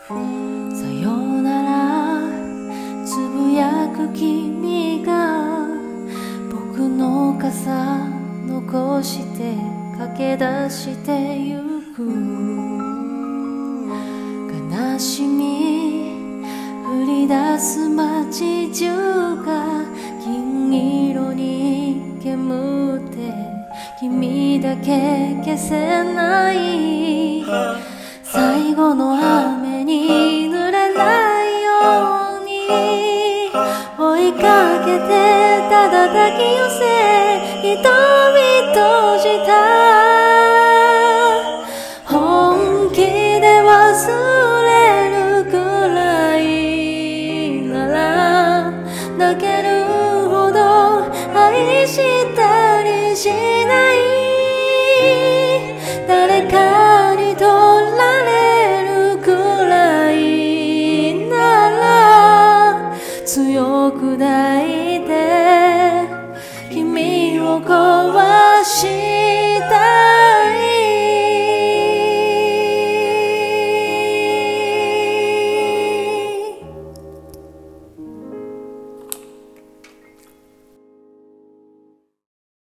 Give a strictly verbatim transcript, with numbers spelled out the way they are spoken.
さよならつぶやく君が僕の傘残して駆け出してゆく。悲しみ降り出す街中が銀色に煙って君だけ消せない。最後の雨に濡れないように追いかけてただ抱き寄せ瞳閉じた。本気で忘れるくらいなら泣けるほど愛したりしない。誰かに取られるくらいなら強く抱いて君を壊した